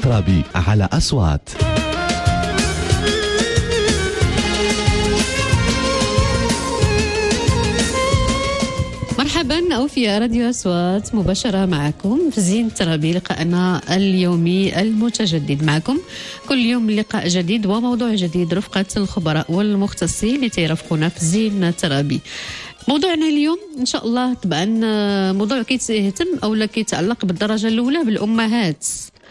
ترابي على أصوات. مرحبا أو في راديو أصوات مباشرة معكم في زين ترابي، لقاءنا اليومي المتجدد معكم كل يوم لقاء جديد وموضوع جديد رفقة الخبراء والمختصين اللي تيرافقونا في زين ترابي. موضوعنا اليوم إن شاء الله طبعا موضوع كيتهتم أو لا كيتعلق بالدرجة الأولى بالأمهات،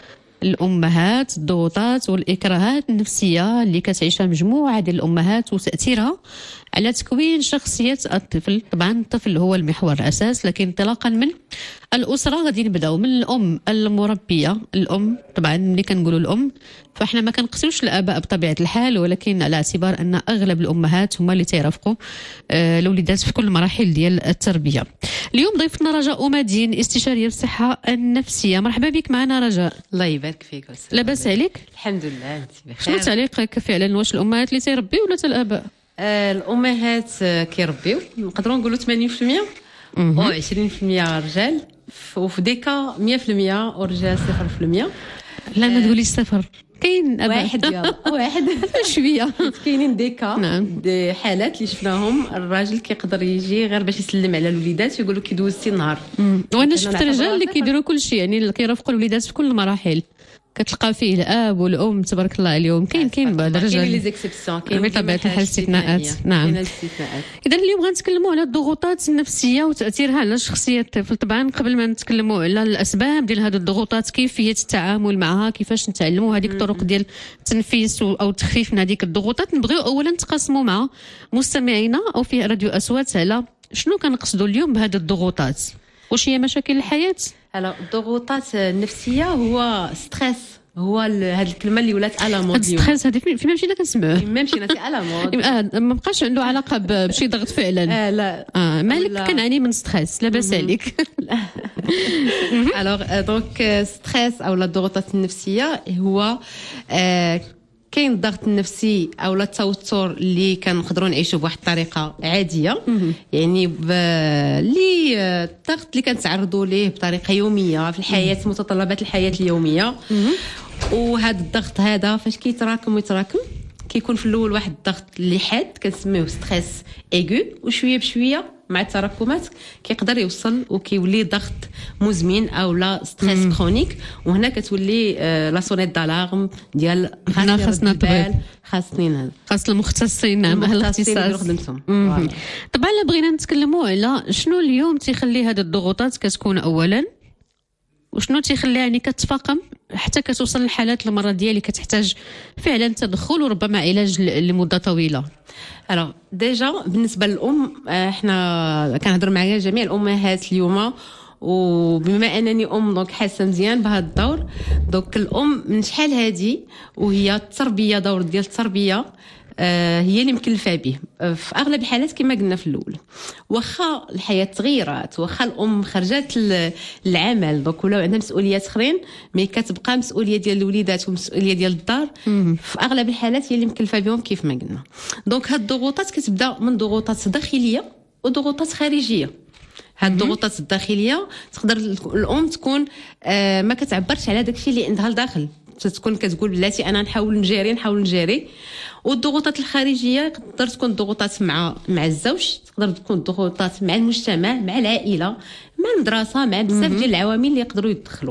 الضغوطات والإكراهات النفسية اللي كتعيشها مجموعة ديال الأمهات وتأثيرها على تكوين شخصية الطفل. طبعا الطفل هو المحور الأساس، لكن انطلاقا من الأسرة غادي نبداو من الأم المربية. الأم طبعا ملي كنقولوا الأم فاحنا ما كنقصوش الآباء بطبيعة الحال، ولكن على اعتبار أن أغلب الأمهات هما اللي تيرافقوا الوليدات في كل مراحل ديال التربية. اليوم ضيفتنا رجاء أمادين، استشارية الصحة النفسية. مرحبا بك معنا رجاء. الله يبارك فيك. لاباس عليك؟ الحمد لله، انت بخير. شنو تعليقك فعلا، واش الأمهات اللي تيربيو ولا الآباء؟ الأمهات كيربيو، نقدروا نقولوا 80% و20% رجال، وفي ديكا 100% ورجال 0%. لا ما تقوليش صفر، كاين واحد يلا واحد شويه. كاينين ديكا نعم. دي حالات اللي شفناهم الراجل كيقدر يجي غير باش يسلم على الوليدات ويقول له كيدوز سي النهار. وانا شفت رجال اللي كيديروا كل شيء، يعني اللي كيرافقوا الوليدات في كل المراحل، كتلقى فيه الاب والام تبارك الله عليهم. كاين بعض الرجال، كاين لي زيكسيبسيون، كاين بطبيعه الحال استثناءات. نعم. اذا اليوم غنتكلموا على الضغوطات النفسيه وتاثيرها على شخصيه الطفل. طبعا قبل ما نتكلموا على الاسباب ديال هذه الضغوطات، كيفيه التعامل معها، كيفاش نتعلموا هذيك الطرق ديال التنفيس او التخفيف من هذيك الضغوطات، نبغيو اولا نتقاسموا مع مستمعينا او في راديو اصوات على شنو كنقصدوا اليوم بهذه الضغوطات. واش هي مشاكل الحياه؟ الضغوطات النفسيه هو ستريس، هو هذه الكلمه اللي ولات على مود اليوم. ستريس هذه فيما مشينا كنسمعوه، فيما مشينا على مود. ما بقاش عنده علاقه بشي ضغط فعلا. لا مالك كنعاني من ستريس، لاباس عليك. دونك ستريس او الضغوطات النفسيه هو كاين الضغط النفسي او التوتر اللي كنقدروا نعيشوا بواحد الطريقه عاديه، يعني اللي الضغط اللي كنتعرضوا ليه بطريقه يوميه في الحياه، متطلبات الحياه اليوميه. وهذا الضغط هذا فاش كيتراكم كيكون في الاول واحد الضغط اللي حاد كنسميوه ستريس ايغو، وشويه بشويه مع التراكمات كيقدر يوصل وكيولي ضغط مزمن او لا ستريس كرونيك. وهنا كتولي لا سونيت دالارم ديال خاصنا طبيب، خاص المختصين. نعم، اهل الاختصاص. طبعا بغينا نتكلموا على شنو اليوم تيخلي هذه الضغوطات كتكون اولا، وشنو تيخليها يعني كتفاقم حتى كتوصل للحالات المرضيه اللي كتحتاج فعلا تدخل وربما علاج لمده طويله. ديجا بالنسبه للام، احنا كنهضر مع جميع الامهات اليوم، وبما انني ام دونك حاسه مزيان بهذا الدور. دونك الام من شحال هذه وهي التربيه، دور ديال التربيه هي اللي مكلفه به في اغلب الحالات. كما قلنا في الاول، واخا الحياه تغيرات، واخا الام خرجت للعمل دونك ولاو عندها مسؤوليات اخرين، مي كتبقى مسؤوليه ديال الوليدات ومسؤوليه ديال الدار في اغلب الحالات هي اللي مكلفه بهم كيف ما قلنا. دونك هاد الضغوطات كتبدا من ضغوطات داخليه وضغوطات خارجيه. هاد الضغوطات الداخليه تقدر الام تكون ما كتعبرش على داكشي اللي عندها لداخل، تكون كتقول بلاتي انا نحاول نجاري. والضغوطات الخارجيه تقدر تكون ضغوطات مع الزوج، تقدر تكون ضغوطات مع المجتمع، مع العائله، مع المدرسه، مع بزاف ديال العوامل اللي يقدروا يدخلوا.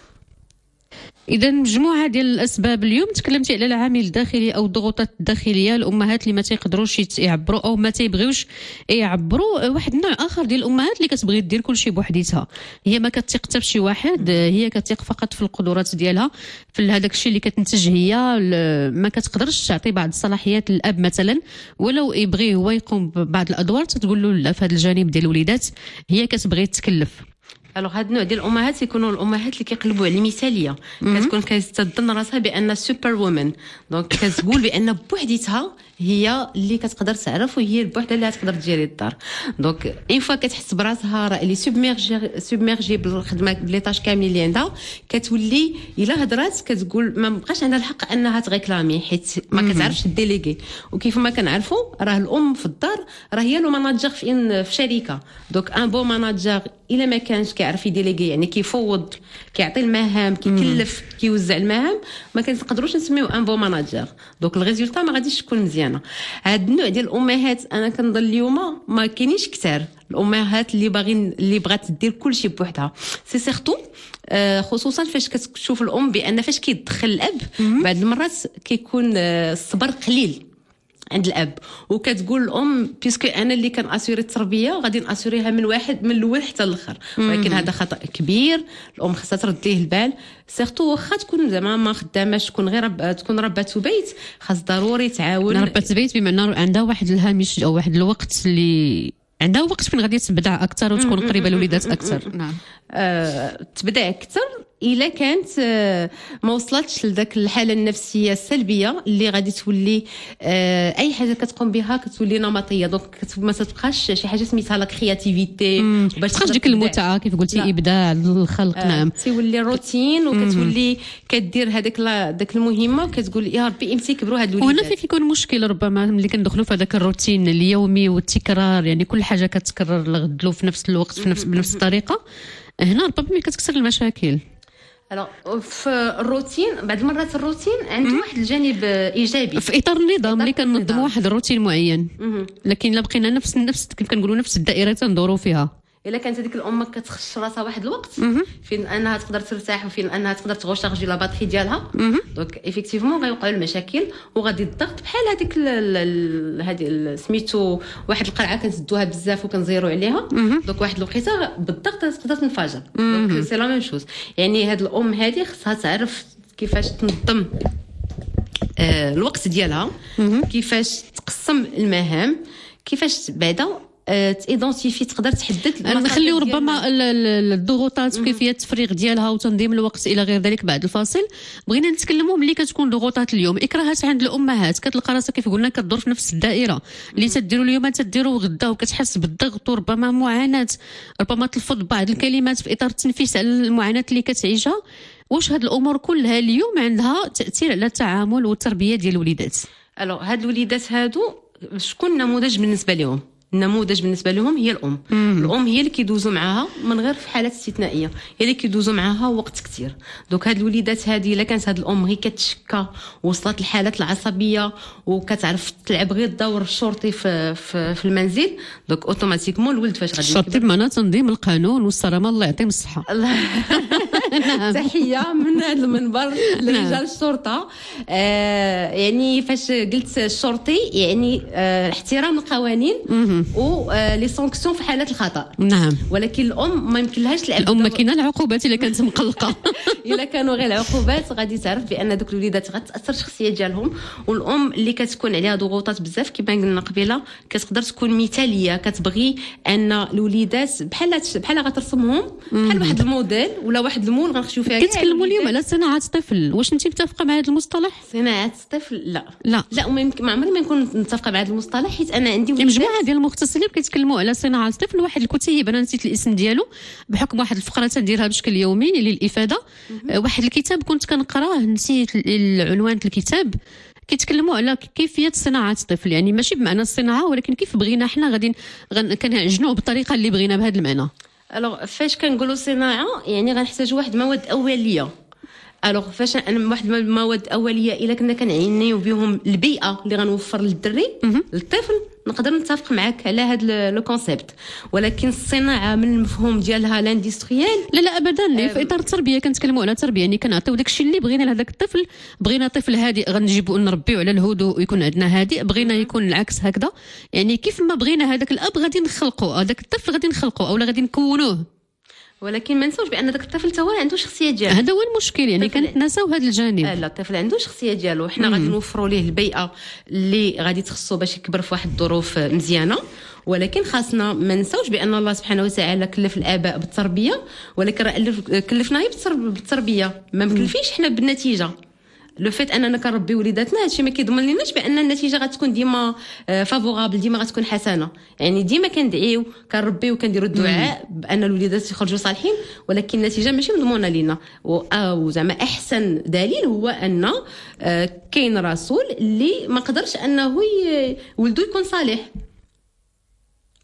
اذا مجموعه ديال الاسباب. اليوم تكلمتي على العامل الداخلي او الضغوطات الداخليه، الامهات اللي ما تيقدروش يعبروا او ما تيبغيوش يعبروا. واحد النوع اخر ديال الامهات اللي كتبغي دير كل شيء بوحديتها، هي ما كتثق حتى فشي واحد، هي كتثق فقط في القدرات ديالها، في هذاك الشيء اللي كتنتج هي. ما كتقدرش تعطي بعض الصلاحيات للاب مثلا، ولو يبغي هو يقوم ببعض الادوار تقول له لا. في هذا الجانب ديال الوليدات هي كتبغي تتكلف. هاد النوع ديال الامهات يكونوا الامهات اللي كيقلبوا على المثاليه، كتكون كتظن راسها بان سوبر وومن، دونك كتقول بان بوحديتها هي اللي كتقدر تعرف وهي بوحدها اللي غتقدر تجيري الدار. دونك اين فوا كتحس براسها راه اللي سوبميرجي بالخدمه بليطاج كاملين اللي عندها، كتولي الا هضرات كتقول ما بقاش عندها الحق انها تغيكلامي، حيت ما كتعرفش الديليغي. وكيف ما كنعرفوا راه الام في الدار راه هي لو ماناجر في شركه. دونك ان بون ماناجر الا ما كانش كيعرف يديليغي، يعني كيفوض، كيعطي المهام، كيكلف، كيوزع المهام، ما كنقدروش نسميو ان بو ماناجر. دونك الريزولطا ما غاديش تكون مزيانه. هاد النوع ديال الامهات انا كنظن اليوم ما كاينينش كثار، الامهات اللي باغين اللي بغات دير كلشي بوحدها. سي سيرتو خصوصا فاش كتشوف الام بان فاش كيدخل الاب بعض المرات كيكون الصبر قليل عند الاب، وكتقول الام بيسكو انا اللي كان اسوري التربيه غادي ناسوريها من الاول حتى الاخر. ولكن هذا خطا كبير، الام خاصها ترد ليه البال، سيرتو واخا تكون زعما ما خداماش، تكون غير تكون ربة بيت، خاص ضروري تعاون. ربة بيت بمعنى عندها واحد الهامش او واحد الوقت اللي عندها وقت فين غادي تبدع اكثر وتكون قريبه للوليدات اكثر. نعم تبدع اكثر الا كانت ما وصلتش لذاك الحاله النفسيه السلبيه اللي غادي تولي اي حاجه كتقوم بها كتولي نمطيه. دونك ما تبقاش شي حاجه سميتها لا كرياتيفيتي باش تخرج ديك المتعه كيف قلتي، ابداع الخلق. نعم تيولي روتين وكتولي كدير داك المهمه وكتقول يا ربي امتى يكبروا هاد الوليدات. وهنا فين كيكون مشكل ربما ملي كندخلوا في هذاك الروتين اليومي والتكرار، يعني كل حاجه كتكرر لغدلو في نفس الوقت بنفس الطريقه، هنا ربما كتكسر المشاكل. في الروتين بعض المرات الروتين عنده واحد الجانب ايجابي في اطار النظام اللي كننظموا واحد الروتين معين. لكن الا بقينا نفس كيف كنقولوا نفس الدائره تندوروا فيها، الا كانت هذيك الام كتخش راسها واحد الوقت فين انها تقدر ترتاح وفين انها تقدر تغوشارجي لا باتري ديالها، دونك ايفيكتيفمون غيوقعوا المشاكل وغادي الضغط بحال هذيك هذه سميتو واحد القرعه كنسدوها بزاف وكنزيروا عليها، دونك واحد الوقيته بالضغط تقدر تنفجر. دونك سي لا ميم شوز، يعني هاد الام هذه خصها تعرف كيفاش تنظم الوقت ديالها، كيفاش تقسم المهام، كيفاش بعدا تايدونتيفي تقدر تحدد. نخليو ربما الضغوطات وكيفيه التفريغ ديالها وتنظيم الوقت الى غير ذلك بعد الفاصل. بغينا نتكلموا ملي كتكون ضغوطات اليوم، اكراهات عند الامهات، كتلقى راسها كيف قلنا كدور في نفس الدائره اللي تديروا اليوم تديروا غدا، وكتحس بالضغط وربما معاناه، ربما تلفظ بعض الكلمات في اطار التنفيس على المعاناه اللي كتعيشها. واش هاد الامور كلها اليوم عندها تاثير على التعامل والتربيه ديال الوليدات؟ هاد الوليدات هادو شكون نموذج بالنسبه لهم؟ النموذج بالنسبه لهم هي الام. الام هي اللي كيدوزوا معاها من غير في حالات استثنائيه، هي اللي كيدوزوا معاها وقت كثير. دونك هاد الوليدات هذه الا كانت هاد الام هي كتشكى وصلت لحالات العصبيه وكتعرف تلعب غير الدور الشرطي في المنزل، دونك اوتوماتيكمون الولد فاش غادي الشرطي بمعنى تنظيم القانون والصرامه، الله يعطيهم الصحه. تحيه من هذا المنبر لرجال الشرطه. يعني فاش قلت الشرطي يعني احترام القوانين ولي سانكسيون في حالات الخطا. نعم. ولكن الام ما يمكنلهاش تلعب الام ما كاينه العقوبات الا كانت مقلقه. الا كانوا غير العقوبات غادي تعرف بان دوك الوليدات غتاثر الشخصيه ديالهم. والام اللي كتكون عليها ضغوطات بزاف كما قلنا قبيله كتقدر تكون مثاليه، كتبغي ان الوليدات بحال غترسمهم بحال واحد الموديل ولا واحد المول غنخشيو فيها. كتكلموا اليوم على صناعه الطفل، واش انت متفقه مع هذا المصطلح؟ صناعه الطفل لا ما عمري ما نكون متفقه مع هذا المصطلح، حيت انا عندي مجموعه ديال المختصين كيتكلموا على صناعه الطفل. واحد الكتيب انا نسيت الاسم ديالو بحكم واحد الفقره تنديرها بشكل يومي للافاده. واحد الكتاب كنت كنقراه نسيت العنوان الكتاب، كيتكلموا على كيفيه صناعه الطفل، يعني ماشي بمعنى الصناعه ولكن كيف بغينا حنا غادي كنعجنوه بالطريقه اللي بغينا بهذا المعنى. فاش كنقولوا صناعه يعني غنحتاجوا واحد مواد اوليه. فاش انا واحد المواد اوليه الا كنا كنعنيو بهم البيئه اللي غنوفر للدري للطفل نقدر نتفق معك على هذا لو كونسيبت. ولكن الصناعه من المفهوم ديالها لاندستريال لا ابدا. في اطار التربيه كنتكلموا على التربيه، يعني كنعطيو داكشي اللي بغينا لهذاك الطفل. بغينا طفل هادئ غنجيبو نربيو على الهدوء ويكون عندنا هادئ، بغينا يكون العكس هكذا. يعني كيف ما بغينا هذاك الاب غادي نخلقوا هذاك الطفل، غادي نخلقوا اولا غادي نكونوه. ولكن ما نساوش بان داك الطفل تا هو عنده شخصيه ديالو. هذا هو المشكل، يعني كنتنساو هذا الجانب. لا الطفل عنده شخصيه ديالو، حنا غادي نوفروا ليه البيئه اللي غادي تخصو باش يكبر في واحد الظروف مزيانه. ولكن خاصنا ما نساوش بان الله سبحانه وتعالى كلف الاباء بالتربيه، ولكن كلفنا هي بالتربيه، ما مكلفينش حنا بالنتيجه. لو فيت اننا كنربي وليداتنا هادشي ما كيضمن لناش بان النتيجه غتكون ديما فافورابل، ديما غتكون حسنه. يعني ديما كندعيو كنربيو كنديروا الدعاء بان الوليدات يخرجوا صالحين، ولكن النتيجه ماشي مضمونه لينا. وزعما احسن دليل هو ان كاين رسول اللي ما قدرش انه ولده يكون صالح.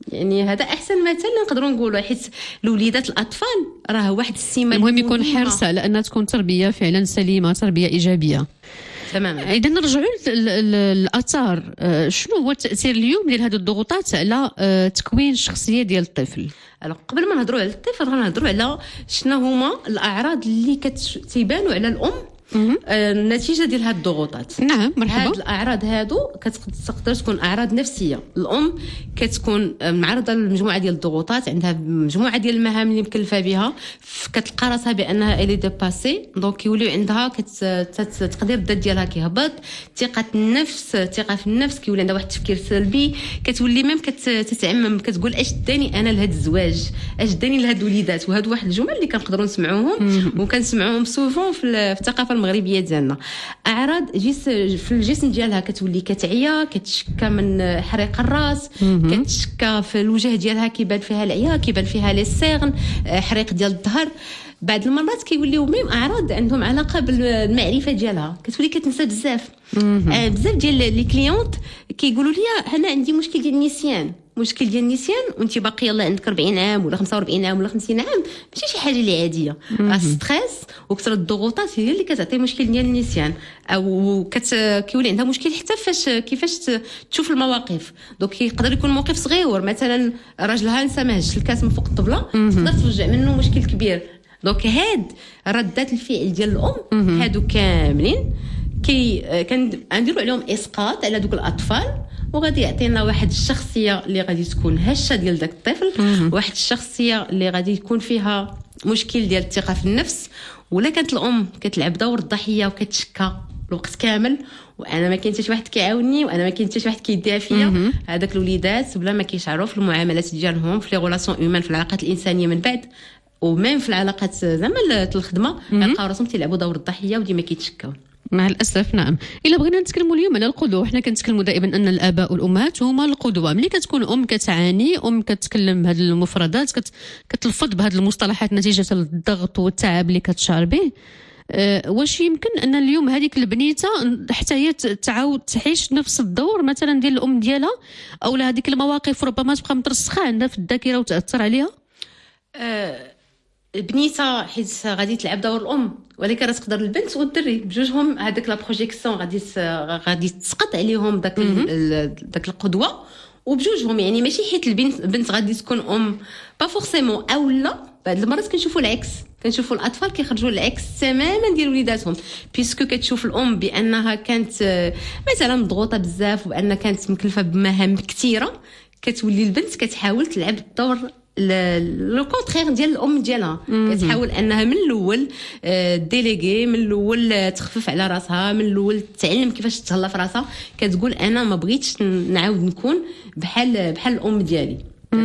يعني هذا احسن مثل نقدروا نقولوا، حيت الوليدات الاطفال راه واحد السمه المهم يكون حرص على انها تكون تربيه فعلا سليمه، تربيه ايجابيه. تماما. اذا نرجعوا للاثار، شنو هو التاثير اليوم ديال هذه الضغوطات على تكوين الشخصيه ديال الطفل؟ قبل ما نهضروا على الطفل غنهضروا على شنو هما الاعراض اللي كتبانوا على الام النتيجه ديال هاد الضغوطات. نعم مرحبا. هاد الاعراض هادو كتقدر تكون اعراض نفسيه. الام كتكون معرضه لمجموعه ديال الضغوطات، عندها مجموعه ديال المهام اللي مكلفه بها، كتلقى راسها بانها الي ديباسي، دونك يوليو عندها تقدير الذات ديالها كيهبط، الثقه في النفس كيولي عندها واحد التفكير سلبي، كتولي ميم كتتعمم، كتقول اش داني انا لهاد الزواج، اش داني لهاد الوليدات. وهاد واحد الجمل اللي كنقدروا نسمعوهم وكنسمعوهم سوفون في الثقافه المغربيه ديالنا. اعراض في الجسم ديالها كتولي كتعيا، كتشكى من حريق الراس، كتشكى في الوجه ديالها كيبان فيها العيا، كيبان فيها لي سيغن، حريق ديال الظهر. بعض المرات كيوليو ميم اعراض عندهم علاقه بالمعرفه ديالها، كتولي كتنسى بزاف. بزاف ديال لي كليونت كيقولوا لي انا عندي مشكل ديال النسيان، وانت باقي يلاه عندك 40 عام ولا 45 عام ولا 50 عام، ماشي شي حاجه اللي عاديه. الستريس وكثره الضغوطات هي اللي كتعطي مشكل ديال النسيان، او كيولي عندها مشكل حتى كيفاش تشوف المواقف. دونك يقدر يكون موقف صغير، مثلا راجلها نسى ما هزش الكاس من فوق الطبله، تقدر ترجع منه مشكل كبير. دونك هاد ردات الفعل ديال الام هادو كاملين كنديروا عليهم اسقاط على دوك الاطفال، وغادي يعطينا واحد الشخصيه اللي غادي تكون هشه ديال داك الطفل، واحد الشخصيه اللي غادي يكون فيها مشكل ديال الثقه في النفس. ولا كانت الام كتلعب دور الضحيه وكتشكى الوقت كامل، وانا ما كاين حتى شي واحد كيعاوني، وانا ما كاين حتى شي واحد كيدير فيا، هذاك الوليدات بلا ما كيشعروا في المعاملات ديالهم في لي غولاسيون هيومان، في العلاقات الانسانيه من بعد ومين في العلاقات زعما الخدمه، يلقاو راسهم تيلعبوا دور الضحيه وديما كيتشكاو. مع الاسف نعم. الا بغينا نتكلموا اليوم على القدوه، حنا كنتكلموا دائما ان الاباء والامهات هما القدوه. ملي كتكون ام كتعاني، كتكلم بهذه المفردات، كتلفظ بهذه المصطلحات نتيجه الضغط والتعب اللي كتشعر به، واش يمكن ان اليوم هذيك البنيته حتى هي تعاود تعيش نفس الدور مثلا ديال الام ديالها، او هذيك المواقف ربما تبقى مترسخه عندها في الذاكره وتاثر عليها؟ البنيته حيت غادي تلعب دور الام، ولكن راه تقدر البنت والدري بجوجهم هذاك لا بروجيكسيون غادي تسقط عليهم داك القدوه وبجوجهم. يعني ماشي حيت البنت غادي تكون ام با فورسيمون، او لا بعض المرات كنشوفوا العكس، كنشوفوا الاطفال كيخرجوا العكس تماما ديال وليداتهم، بيسكو كتشوف الام بانها كانت مثلا مضغوطه بزاف وان كانت مكلفه بمهام كثيره، كتولي البنت كتحاول تلعب الدور لو كونترير ديال الام ديالها، كتحاول انها من الاول ديليغي، من الاول تخفف على راسها، من الاول تعلم كيفاش تهلا في راسها، كتقول انا ما بغيتش نعاود نكون بحال الام ديالي.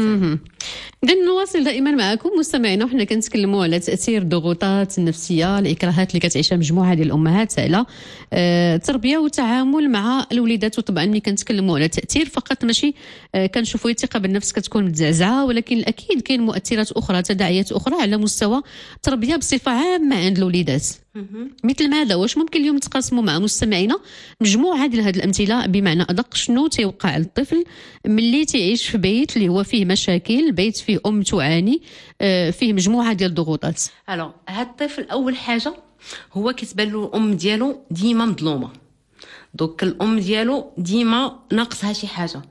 إذا نواصل دائما معكم مستمعينا، وحنا كنتكلموا على تاثير الضغوطات النفسيه، الاكراهات اللي كتعيشها مجموعه ديال الامهات على التربيه والتعامل مع الوليدات. وطبعا ملي كنتكلموا على تاثير فقط ماشي كنشوفوا الثقه بالنفس كتكون متزعزعه، ولكن اكيد كاين مؤثرات اخرى، تداعيات اخرى على مستوى التربيه بصفه عامه عند الوليدات. مثل ماذا؟ واش ممكن اليوم تقاسموا مع مستمعينا مجموعه ديال هذه الامثله بمعنى ادق؟ شنو تيوقع للطفل ملي تيعيش في بيت اللي هو فيه مشاكل، بيت فيه ام تعاني، فيه مجموعه ديال الضغوطات؟ الوغ هاد الطفل اول حاجه هو كتبان له الام ديالو ديما مظلومه، دوك الام ديالو ديما ناقصها شي حاجه،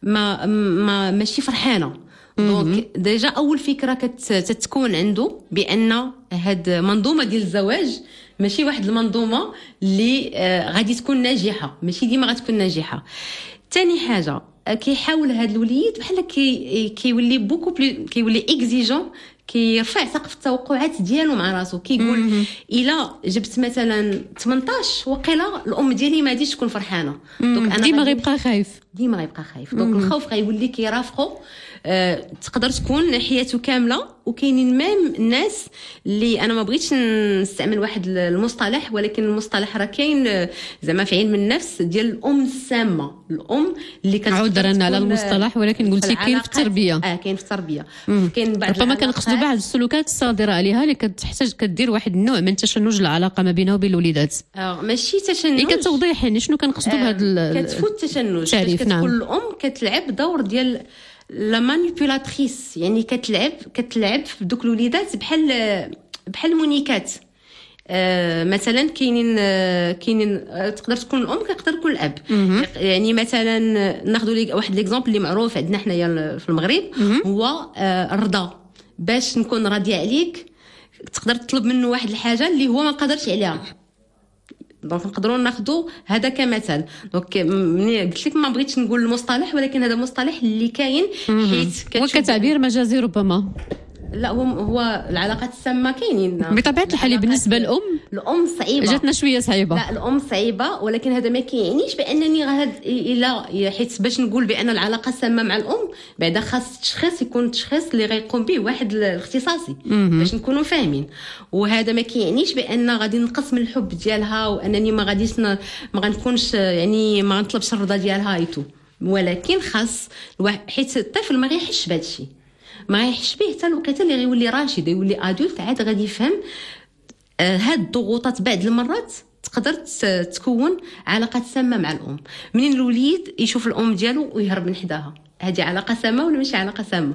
ماشي فرحانه. دونك ديجا اول فكره كتكون عنده بان هاد منظومه ديال الزواج ماشي واحد المنظومه اللي غادي تكون ناجحه، ماشي ديما غتكون ناجحه. ثاني حاجه كيحاول هاد الوليد بحال كيولي بوكو بلي كيولي اكزيجون، كيرفع سقف التوقعات ديالو مع راسو، كيقول الا جبت مثلا 18 وقيله الام ديالي ما غاديش تكون فرحانه، دونك انا ديما غيبقى خايف، دونك الخوف غيولي كيرافقو. تقدر تكون حياته كامله. وكاينين ميم الناس اللي انا ما بغيتش نستعمل واحد المصطلح، ولكن المصطلح راه كاين زعما في علم النفس ديال الام السامه، الام اللي كتعود درنا على المصطلح، ولكن قلتي كاين في التربيه. كاين في التربيه. كاين بعض ربما كنقصدوا بعض السلوكات الصادره عليها اللي كتحتاج كدير واحد النوع من تشنج العلاقه ما بينها وبين الوليدات. ماشي تشنج، كتوضيح يعني شنو كنقصدوا بهذا كتفوت التشنج، كتكون الام كتلعب دور ديال لا مانيبيولاتريس، يعني كتلعب في دوك الوليدات بحال مونيكات. مثلا كاينين تقدر تكون الام، تقدر تكون الاب. يعني مثلا ناخذ واحد ليكزامبل اللي معروف عندنا حنايا في المغرب، هو الرضا. باش نكون راضيه عليك تقدر تطلب منه واحد الحاجه اللي هو ما قدرش عليها. دونك نقدروا ناخذوا هذا كمثال. دونك ملي قلت لك ما بغيتش نقول المصطلح، ولكن هذا مصطلح اللي كاين، حيت وكتعبير مجازي ربما. لا هو العلاقات السامه كاينين بطبيعه الحال. بالنسبه الام صعيبه، جاتنا شويه صعيبه. لا الام صعيبه، ولكن هذا ما كيعنيش بانني الا حيت باش نقول بان العلاقه سامه مع الام بعدا خاص التشخيص يكون التشخيص اللي غيقوم به واحد الاختصاصي باش نكونوا فاهمين. وهذا ما كيعنيش بان غادي نقص من الحب ديالها، وانني ما غاديش ما غنكونش يعني ما غنطلبش الرضا ديالها ايتو. ولكن خاص حيت الطفل ما غيحش بهذا الشيء، ما غيحش به حتى الوقيته اللي غيولي راشد، يولي ادولت، عاد غادي يفهم هاد الضغوطات بعض المرات تقدر تكون علاقه سامه مع الام. منين الوليد يشوف الام ديالو ويهرب من حداها، هذه علاقه سامه ولا ماشي علاقه سامه؟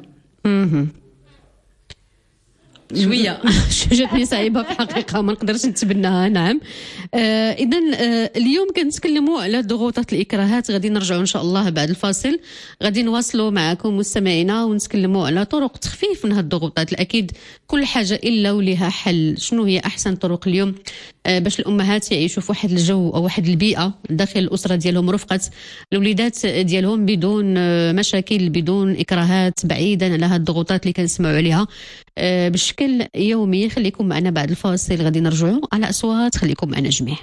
شويه جاتني صعيبه في الحقيقه، ما نقدرش نتبناها. نعم. اذا اليوم كنتكلموا على ضغوطات الاكراهات. غادي نرجعوا ان شاء الله بعد الفاصل، غادي نواصلوا معكم مستمعينا ونتكلموا على طرق تخفيف من هذه الضغوطات. اكيد كل حاجه الا ولها حل. شنو هي احسن طرق اليوم باش الامهات يعيشوا في واحد الجو او واحد البيئه داخل الاسره ديالهم، رفقه الوليدات ديالهم بدون مشاكل، بدون اكراهات، بعيدا على هذه الضغوطات اللي كنسمعوا عليها بشكل يومي. خليكم معنا بعد الفاصل، غادي نرجعوا على أصوات. خليكم معنا جميع.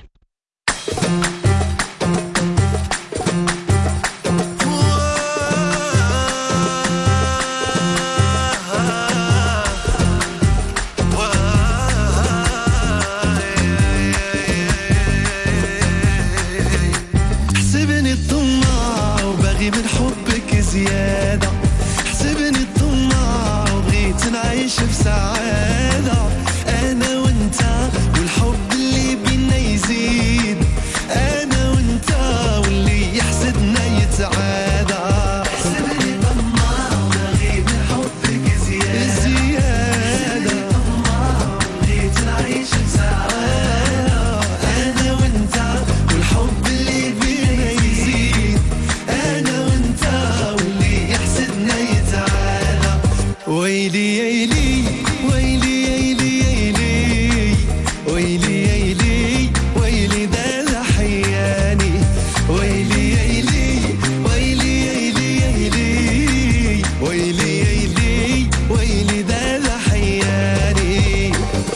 حسبني الطماع وباغي من حبك زيادة، حسبني الطماع وبغيت نعيش في سعادة، أنا وأنت والحب اللي بينا يزيد، أنا وأنت واللي يحسدنا يتعادى. حسبني طماع وباغي من حبك زيادة، طماع وبغيت نعيش في سعادة، أنا وأنت والحب اللي بينا يزيد، أنا وأنت واللي يحسدنا يتعادى. ويلي يلي ويلي يلي يلي ويلي يلي ويلي ده حياني، ويلي يلي ويلي يلي يلي ويلي يلي ويلي ده حياني.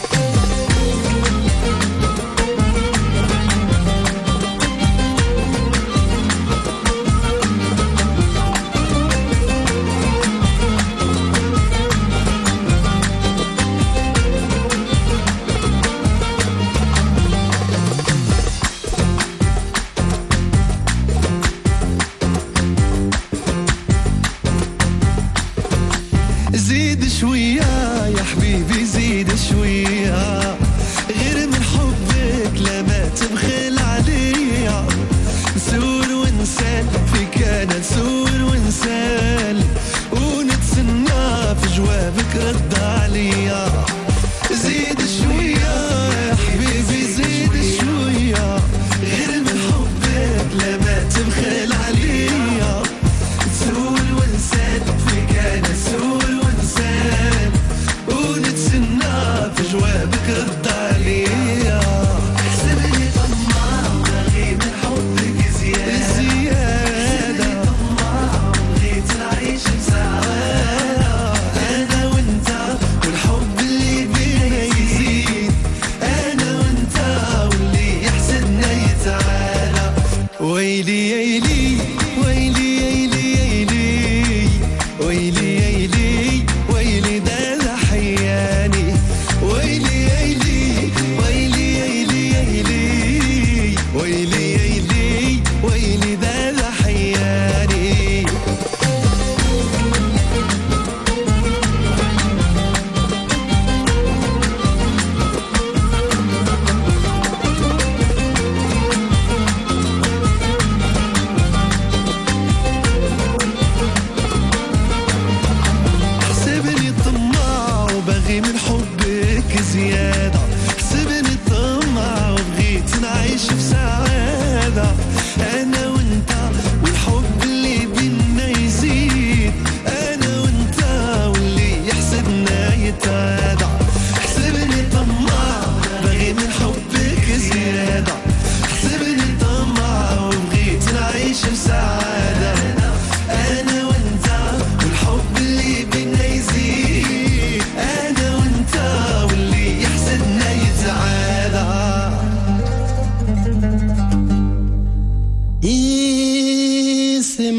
زيد شوية يا حبيبي زيد شوية، غير من حبك لا ما تبخل عليا، نسول ونسال فيك أنا نسول ونسال، ونتسنى في جوابك رد عليا. زيد شوية يا حبيبي زيد شوية، غير من حبك لا ما تبخل عليا، نسول ونسال فيك أنا نسول ونسال، ونتسنى في جوابك رد عليا. حسبني طماع وباغي من حبك زيادة، طماع وبغيت نعيش بسعادة، أنا وأنت والحب اللي بينا يزيد، أنا وأنت واللي يحسدنا يتعالى. ويلي يلي ويلي يلي يلي ويلي يلي ويلي ده حياني، ويلي يلي ويلي يلي يلي ويلي يلي ويلي ده حياني.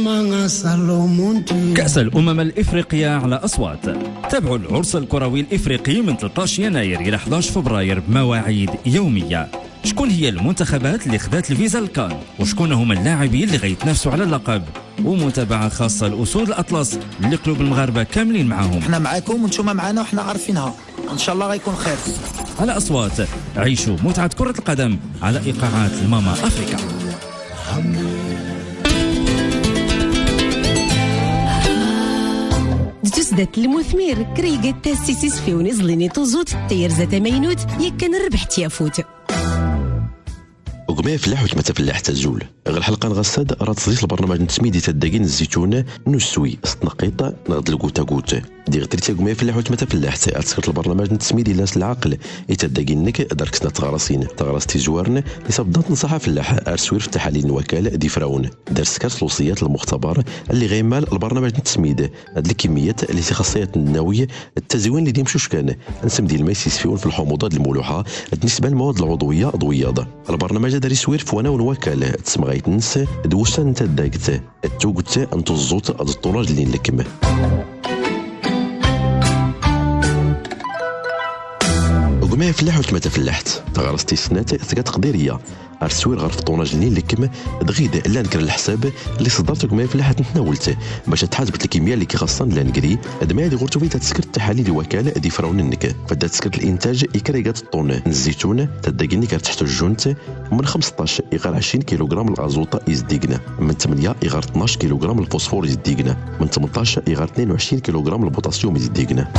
كأس الأمم الإفريقية على أصوات. تابعوا العرس الكروي الإفريقي من 13 يناير إلى 11 فبراير بمواعيد يومية. شكون هي المنتخبات اللي خذات الفيزا للكان، وشكون هما اللاعبين اللي غيتنافسوا على اللقب، ومتابعة خاصة الأسود الأطلس اللي قلوب المغاربة كاملين معاهم. احنا معاكم وانتم معنا وحنا عارفينها، ان شاء الله غيكون خير. على أصوات عيشوا متعة كرة القدم على إيقاعات الماما أفريكا. تسدت المثمير كريقة تاسيسيس في ونزليني توزوت تير زات مينوت يكن ربح تيافوت وقما فلاح وتمتا فلاح تزول غير الحلقه نغسد راه تصديق البرنامج نتسميدي تداكين الزيتون نسوي استنقيطه نغد الكوتا كوتا دير تريتي قما فلاح وتمتا فلاح تسكرت البرنامج نتسميدي لاس العقل يتداكينك دركسنا تغرسين تغرستي زوارن لصبدات نصحه فلاح ارسوير في التحاليل الوكاله دي فراون دار سكرت الوصيات المختبر اللي غيمال البرنامج نتسميد هاد الكميات اللي خاصيات النوويه التزوين اللي ديمشوش كان نسمدي الماء يسفيون في الحموضات المولوحه بالنسبه للمواد العضويه ضوياضه البرنامج داري سوير فوانا ونوكاله تسمى غيتنس دوسان تداكت التوغت انت الزوت هاد الطوناج اللي نلكمه وقما فلاح وتمتا فلاحت تغرستي سنات ثقات تقديريه ارسوير غير في الطوناج اللي لكم دغيد الا نكر الحساب اللي صدرت قما فلاحت نتناولت باش تحاسبت الكميه اللي كيخصن لانكري دما هذه غورتو بيتا تسكر التحاليل الوكاله دي فرعون النك فدا تسكر الانتاج يكريغات الطون الزيتون تداكيني تحت الجونت من 15 غير 20 كيلوغرام الازوت يزديقنا من 8 غير 12 كيلوغرام الفوسفور يزديقنا من 18 غير 22 كيلوغرام البوتاسيوم يزديقنا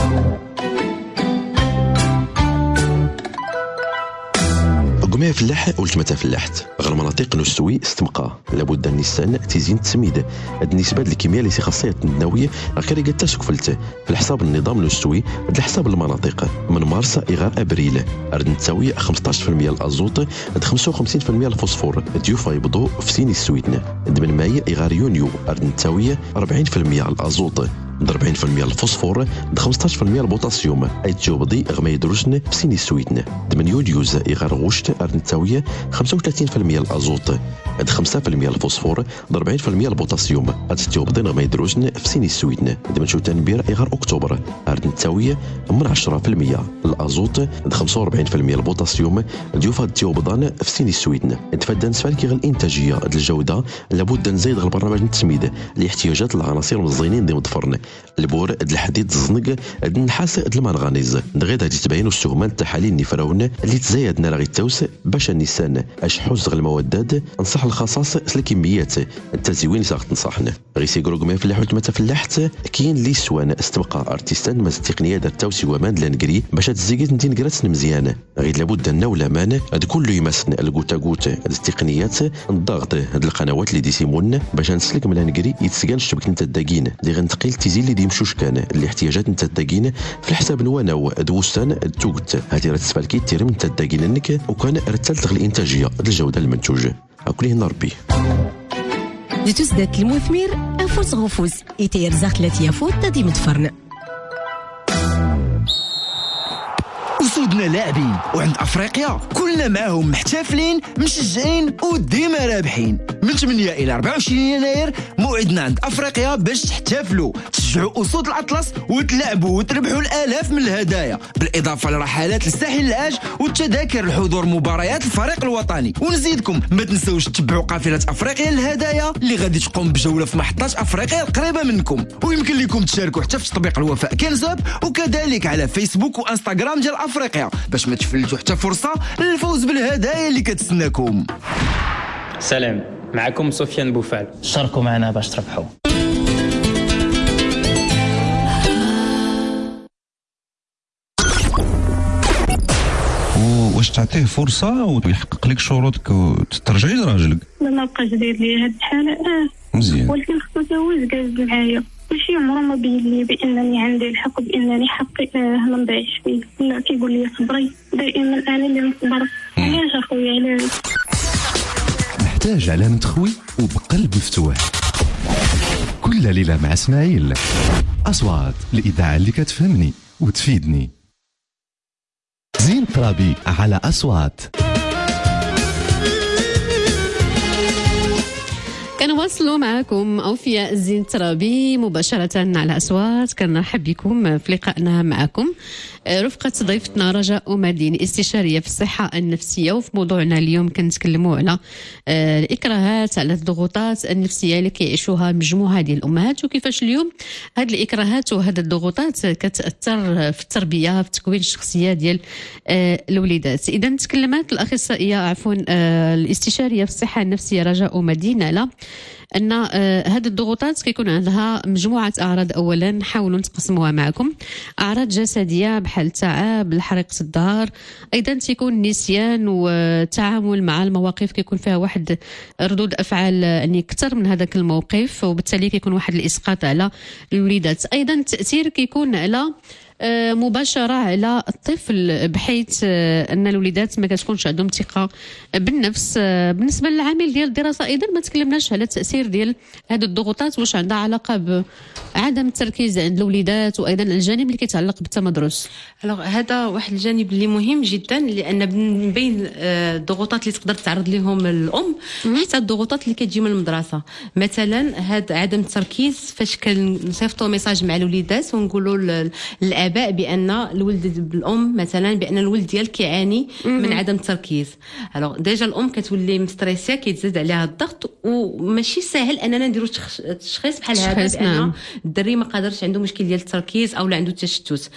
قماية فلاح ولتمتا فلاحت غير مناطق نسوي استمقى لابد النسان تيزين تسميد هاد النسبة الكيمياء اللي خاصية النووية غير قد تسكفلت في الحساب النظام النسوي هاد الحساب المناطق من مارس إغار أبريل أرد نتساوي 15% الأزوت 55% الفوسفور ديوفا يبدو في سيني السويدنا من ماي إغار يونيو أرد نتساوي 40% الأزوت 40% الفوسفور 15% البوتاسيوم اي تجوبدي غما يدرسن بسيني السويدنا 8 يوليوز يغار غوشت ارنتاويه 35% الازوت 5% الفوسفور 40% البوتاسيوم اتجوبدي غما يدرسن في سيني السويدنا 8 تنبير يغار اكتوبر ارنتاويه من 10% الازوت 45% البوتاسيوم ديوفا تجوبدان في سيني السويدنا تفدان سفالكي غير الانتاجيه الجوده لابد نزيد غير البرنامج التسميد لاحتياجات العناصر المزينين ديما ضفرنا البور الحديد الزنق النحاس المنغنيز دغيا غادي تبين السهمان التحاليل نفراون اللي تزايدنا لا غيتاوس باش النسان اش حوز الموادات نصح الخصاص الكميات التزوين ساغ تنصحنا غي سيغروغ ما فلاح وتمتا فلاحت كاين لي سوان استبقى ارتيستان ماز التقنيه دار تاوسي ومان لانكري باش تزيد ندين كرات مزيانه غير لابد ان ولا مان هاد كله يمسن الكوتا كوت هاد التقنيات الضغط هاد القنوات اللي ديسيمون باش نسلك من لانكري يتسكان شبك نتا الداكين اللي غنتقيل تيزي اللي ديمشوش كان اللي احتياجات نتا الداكين في الحساب نواناو دوستان التوغت هادي راه تسفالكي تيرم نتا الداكين انك وكان رتلت الانتاجيه الجوده المنتوج اكليه نربي دي تسدات المثمير افوس غفوس يتير زاخت لا تيافوت تدي متفرن وسودنا لاعبين وعند افريقيا كلنا معاهم محتفلين مشجعين وديما رابحين من 8 الى 24 يناير موعدنا عند افريقيا باش تحتفلوا تشجعوا اسود الاطلس وتلعبوا وتربحوا الالاف من الهدايا بالاضافه لرحلات للساحل العاج والتذاكر لحضور مباريات الفريق الوطني ونزيدكم ما تنساوش تتبعوا قافله افريقيا للهدايا اللي غادي تقوم بجوله في محطات افريقيا القريبه منكم ويمكن لكم تشاركوا حتى في تطبيق الوفاء كنزاب وكذلك على فيسبوك وانستغرام ديال افريقيا باش ما تفلتوا حتى فرصه للفوز بالهدايا اللي كتسناكم. سلام، معكم سفيان بوفال، شاركوا معنا باش تربحوا. واش تعطيه فرصه ويحقق لك شروطك وترجعي لراجلك؟ ما بقاش داير لي هاد الحاله مزيان ولكن خصو تا هو يجلس معايا ماشي عمره ما بين لي بانني عندي الحق بانني حقي ما نضيعش فيه لا كيقول لي صبري دائما انا اللي نصبر علاش اخويا علاش نحتاج علامة خوي وبقلب مفتوح كل ليلة مع اسماعيل أصوات الإذاعة اللي كتفهمني وتفيدني زين ترابي على أصوات. كنواصلوا معكم أوفياء الزين الترابي مباشرة على أصوات. كنرحب بكم في لقائنا معكم رفقة ضيفتنا رجاء مدين، استشارية في الصحة النفسية. وفي موضوعنا اليوم كنتكلموا على الإكراهات، على الضغوطات النفسية اللي كيعيشوها مجموعة ديال الأمهات، وكيفاش اليوم هاد الإكراهات وهاد الضغوطات كتأثر في التربية، في تكوين الشخصية ديال الوليدات. إذا تكلمت الأخصائية الاستشارية في الصحة النفسية رجاء مدين على أن هذه الضغوطات كيكون عندها مجموعة أعراض. أولا نحاولوا نتقسموها معكم. أعراض جسدية بحال التعب، حرقة الظهر، أيضا تيكون نسيان والتعامل مع المواقف كيكون فيها واحد ردود أفعال يعني أكثر من هذاك الموقف، وبالتالي كيكون واحد الإسقاط على الوليدات. أيضا التأثير كيكون على مباشرة على الطفل، بحيث أن الوليدات ما كتكونش عندهم ثقة بالنفس. بالنسبة للعامل ديال الدراسة أيضا ما تكلمناش على التأثير ديال هذه الضغوطات، واش عندها علاقة بعدم التركيز عند الوليدات، وأيضا الجانب اللي كيتعلق بالتمدرس. هذا واحد الجانب اللي مهم جدا، لأن من بين الضغوطات اللي تقدر تعرض لهم الأم حتى الضغوطات اللي كتجي من المدرسة. مثلا هذا عدم التركيز، فاش كنصيفطوا ميساج مع الوليدات ونقولوا الآباء بأن الولد بالأم مثلا بأن الولد ديالك كيعاني من عدم التركيز. ديجا الأم كتولي مستريسيه، كيتزاد عليها الضغط، وماشي سهل أننا نديروا تشخيص بحال هذا بأن الدري ما قادرش عنده مشكل ديال التركيز أو لا عنده تشتت.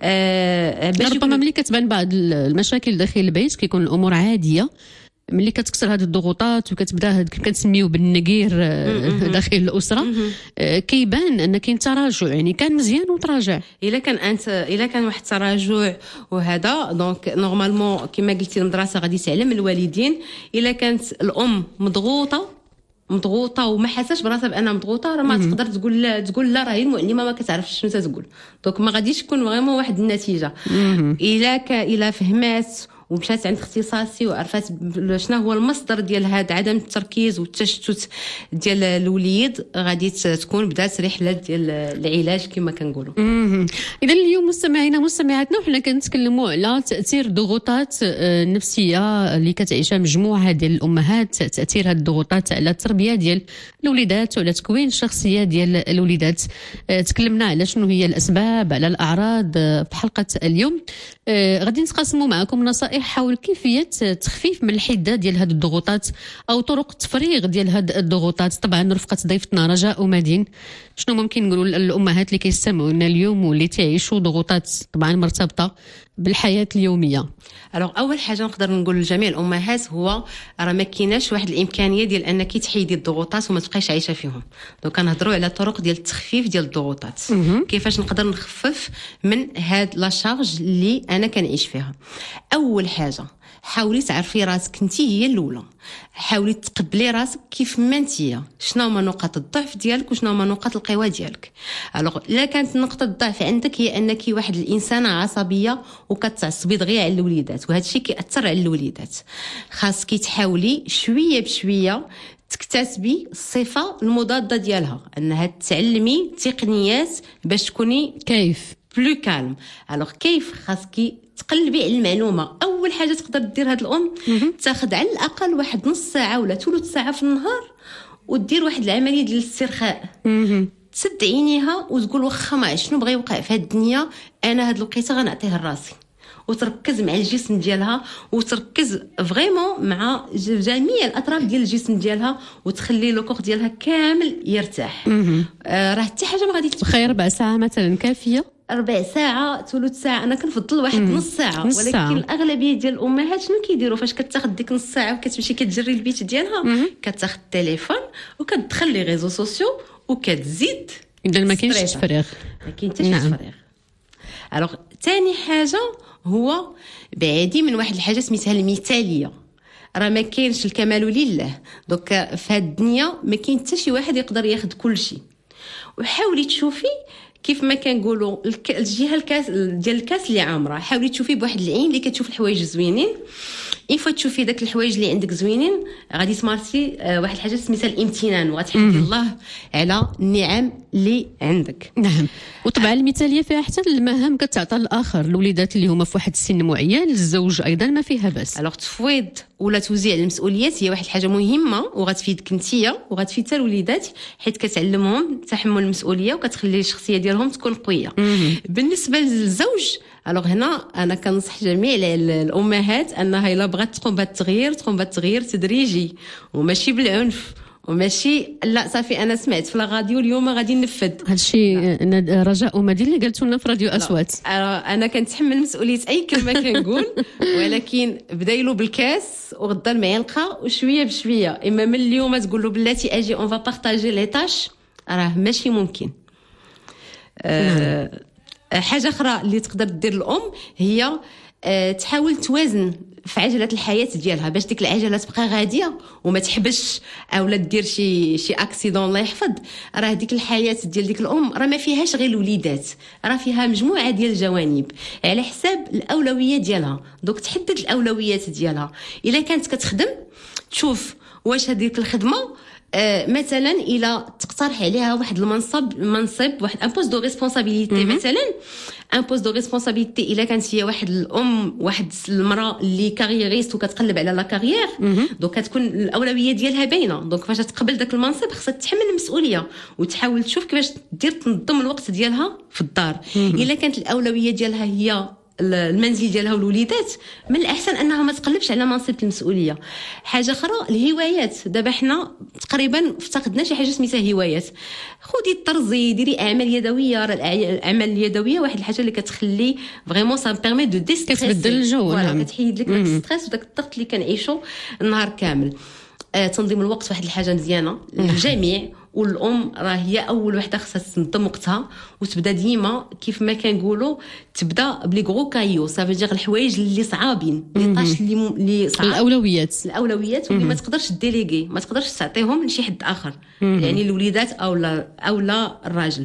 ربما ملي كتبان بعض المشاكل داخل البيت كيكون الأمور عادية، ملي كتكسر هذه الضغوطات وكتبدا كنسميو بالنقير داخل الاسره، كيبان ان كاين تراجع، يعني كان مزيان وتراجع. الا كان واحد التراجع وهذا دونك نورمالمون كما قلتي المدرسه غادي تعلم الوالدين. الا كانت الام مضغوطه وما حاساش براسها بانها مضغوطه، راه ما تقدر تقول لا راهي المعلمه ما كتعرفش شنو تقول، دونك ما غاديش تكون فريمون واحد النتيجه. الا فهمات ومشات عند اختصاصي وعرفات شنو هو المصدر ديال هذا عدم التركيز والتشتت ديال الوليد، غادي تكون بدات رحله ديال العلاج كما كنقولوا. اذا اليوم مستمعاتنا وحنا كنتكلموا على تاثير الضغوطات النفسيه اللي كتعيشها مجموعه ديال الامهات، تاثير هذه الضغوطات على التربيه ديال الوليدات وعلى تكوين الشخصيه ديال الوليدات. تكلمنا على شنو هي الاسباب، على الاعراض في حلقه اليوم. غادي نتقاسموا معكم نصائح حول كيفية تخفيف من الحدة ديال هذه الضغوطات أو طرق التفريغ ديال هذه الضغوطات. طبعا رفقة ضيفتنا رجاء مدين، شنو ممكن نقولوا للأمهات اللي كيستمعونا اليوم واللي تعيشوا ضغوطات طبعا مرتبطة بالحياة اليومية؟ أول حاجة نقدر نقول لجميع الأمهات هو راه ما كايناش واحد الإمكانية ديال أنك تحيدي الضغوطات وما تبقايش عايشة فيهم. دونك كنهضروا على طرق ديال التخفيف ديال الضغوطات، كيفاش نقدر نخفف من هاد لا شارج اللي أنا كنعيش فيها. أول حاجة حاولي تعرفي راسك انت هي الاولى، حاولي تقبلي راسك كيف ما انتيا، شنو هما نقاط الضعف ديالك وشنو هما نقاط القوه ديالك. الا كانت نقطه الضعف عندك هي انك واحد الانسانه عصبيه وكتعصبي دغيا على الوليدات، وهذا الشيء كيأثر على الوليدات. خاصك تحاولي شويه بشويه تكتسبي الصفه المضاده ديالها، انها تعلمي تقنيات باش تكوني كيف بلو كالم. كيف خاصك تقلبي على المعلومه. اول حاجه تقدر دير هاد الام تاخذ على الاقل واحد نص ساعه ولا ثلث ساعه في النهار ودير واحد العمليه ديال الاسترخاء، تسد عينيها وتقول واخا ما شنو بغى يوقع في هاد الدنيا، انا هاد الوقيته غنعطيه لراسي، وتركز مع الجسم ديالها وتركز فريمون مع جميع الاطراف ديال الجسم ديالها وتخلي لو كور ديالها كامل يرتاح. راه حتى حاجه ما غادي خير 4 ساعات مثلا كافيه. 4 ساعة ثلث ساعة، أنا كنفضل واحد نص ساعة. ولكن الأغلبية ديال الأمهات شنو كيديروا فاش كتاخذ ديك نص ساعة وكتمشي كتجري البيت ديالها، كتاخذ التليفون وكتدخل لي ريزو سوسيو وكتزيد. إذا ما كاينش تفريغ، ما كاين حتى شي تفريغ. ثاني حاجة هو بعدي من واحد الحاجة سميتها المثالية. راه ما كاينش الكمال لله، دوك في هاد الدنيا ما كاين حتى شي واحد يقدر ياخذ كل شيء. وحاولي تشوفي كيف ما كنقولوا الجهه الكاس ديال الكاس اللي عامره، حاولي تشوفي بواحد العين اللي كتشوف الحوايج زوينين اين فوا تشوفي داك الحوايج اللي عندك زوينين غادي تمارسي واحد الحاجه سميتها الامتنان وغتحمدي الله على النعم اللي عندك. نعم. وطبعا المثاليه فيها حتى المهام كتعطى للاخر، الوليدات اللي هما في واحد السن معين، الزوج ايضا ما فيها باس. الوغ تفويض ولا توزيع المسؤوليات هي واحد الحاجه مهمه وغتفيدك نتيا وغتفيد حتى الوليدات، حيت كتعلمهم تحمل المسؤوليه وكتخلي الشخصيه ديالهم تكون قويه. بالنسبه للزوج الوغ هنا انا كنصح جميع الامهات انها الا بغات تقوم بهذا التغيير تدريجي وماشي بالعنف وماشي لا صافي انا سمعت في الراديو اليوم غادي ننفذ. هادشي رجاء مدين اللي قالتو لنا في راديو اصوات. انا كنتحمل مسؤوليه اي كلمه كنقول ولكن بدايلو بالكاس وغدا المعلقه وشويه بشويه. اما من اليوم تقول له بلاتي اجي اون فا بارطاجي لي طاش راه ماشي ممكن. حاجه اخرى اللي تقدر دير الام هي تحاول توازن في عجله الحياه ديالها باش ديك العجله تبقى غاديه وما تحبش او لا دير شي اكسيدون الله يحفظ. راه ديك الحياه ديال ديك الام راه ما فيهاش غير الوليدات، راه فيها مجموعه ديال الجوانب على حساب الاولويه ديالها. دوك تحدد الاولويات ديالها. الا كانت كتخدم تشوف واش هذيك الخدمه مثلا الى تقترح عليها واحد المنصب واحد ان بوست دو ريسبونسابيلتي، مثلا ان بوست دو ريسبونسابيلتي الا كانت هي واحد الام واحد المراه اللي كاريريست وكتقلب على لا كارير دونك كتكون الاولويه ديالها باينه. دونك فاش تقبل داك المنصب خصها تحمل المسؤوليه وتحاول تشوف كيفاش دير تنظم الوقت ديالها في الدار. الا كانت الاولويه ديالها هي المنزل ديالها والوليدات من الاحسن انها ما تقلبش على منصب المسؤوليه. حاجه اخرى الهوايات، دابا حنا تقريبا افتقدنا شي حاجه سميتها هوايات. خذي الطرزي، ديري اعمال يدويه، راه الاعمال اليدويه واحد الحاجه اللي كتخلي فريمون سا بيرمي دو ديستريس، كتبدل الجو. نعم. كتحيد لك داك الستريس وداك الضغط اللي كنعيشوا النهار كامل. تنظيم الوقت واحد الحاجه مزيانه للجميع، والام راه هي اول وحده خصها تنظم وقتها وتبدا ديما كيف ما كنقولوا تبدا بلي غرو كايو صافي الحوايج اللي صعابين لي طاش اللي صعاب الاولويات واللي ما تقدرش ديليغي ما تقدرش تعطيهم لشي حد اخر يعني الوليدات او لا الراجل.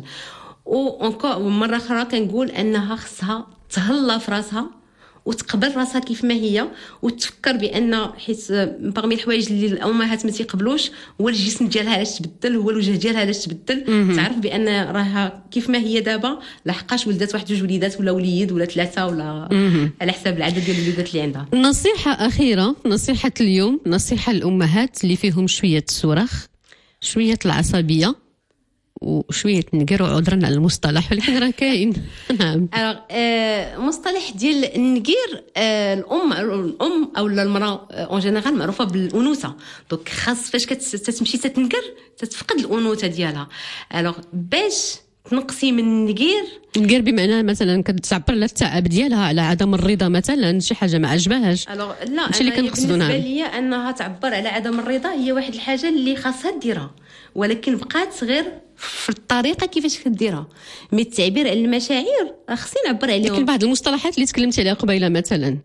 ومره اخرى كنقول انها خصها تهلا في راسها وتقبل راسها كيف ما هي وتفكر بان حيت باغمي الحوايج اللي الامهات ما تيقبلوش هو الجسم ديالها علاش تبدل، هو الوجه ديالها علاش تبدل. تعرف بان راها كيف ما هي دابا لحقاش ولدات واحد جوج وليدات ولا وليد ولا ثلاثه ولا على حساب العدد ديال الوليدات اللي عندها. نصيحه اخيره، نصيحه اليوم، نصيحه للامهات اللي فيهم شويه الصراخ، شويه العصبيه وشويه نقر، وعذرا على المصطلح ولكن راه كاين. نعم. مصطلح ديال النقير، الام او المراه اون جينيرال معروفه بالانوثه. دونك خاص فاش كتمشي تتنقر تتفقد الانوثه ديالها. الوغ باش تنقصي من النقير بمعنى مثلا كتعبر على التعب ديالها، على عدم الرضا مثلا، شي حاجه ما عجبهاش. لا ماشي اللي كنقصدو. نعم. بالنسبه لي انها تعبر على عدم الرضا هي واحد الحاجه اللي خاصها ديرها، ولكن بقات غير في الطريقه كيفاش كديرها. مي التعبير على المشاعر خصني نعبر عليهم. لكن بعض المصطلحات اللي تكلمتي عليها قبيله مثلا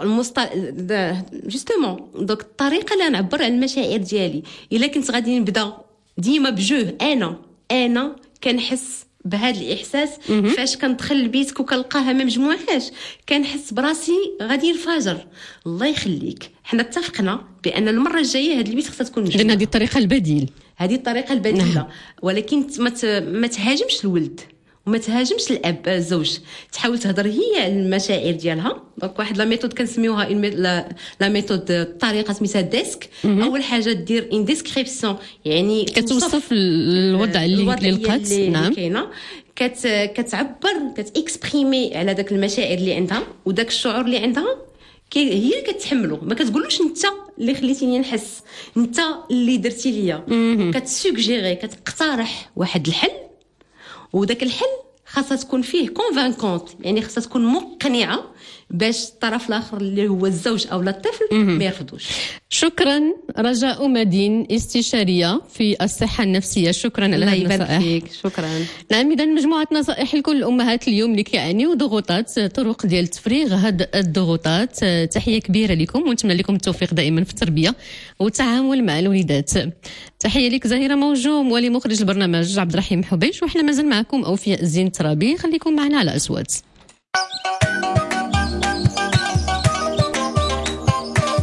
جوستومون دوك الطريقه اللي نعبر على المشاعر ديالي. الا كنت غادي نبدا ديما بجوه انا كنحس بهذا الاحساس فاش كندخل لبيتك وكنلقاها ما مجموعاش كنحس براسي غادي ينفجر. الله يخليك، حنا اتفقنا بان المره الجايه هذا البيت خصها تكون مجموعه. هذه الطريقه البديله نعم. ولكن ما تهاجمش الولد وما تهاجمش الاب الزوج، تحاول تهضر هي على المشاعر ديالها. دونك واحد لا ميثود كنسميوها لا ميثود، الطريقه سميتها ديسك. اول حاجه دير ان ديسكريبسيون، يعني كتوصف الوضع اللي لقات. نعم. كاينه كتعبر كتاكسبريمي على داك المشاعر اللي عندها وداك الشعور اللي عندها، هي اللي كتحمله. ما كتقولوش انت اللي خليتيني نحس، انت اللي درتي ليا. كتسوجيري، كتقترح واحد الحل، وداك الحل خاصها تكون فيه كونفانكونت، يعني خاصها تكون مقنعه باش الطرف الاخر اللي هو الزوج او الطفل ما يرفضوش. شكرا رجاء مدين، استشاريه في الصحه النفسيه. شكرا على هذه النصائح. شكرا. نعم، اذا مجموعه نصائح لكل الامهات اليوم اللي كيعانيوا ضغوطات، طرق ديال تفريغ هاد الضغوطات. تحيه كبيره لكم ونتمنى لكم التوفيق دائما في التربيه والتعامل مع الوليدات. تحيه لك زهيره موجوم ولمخرج البرنامج عبد الرحيم حبيش، وحنا مازال معكم اوفياء زين ترابي. خليكم معنا على اصوات.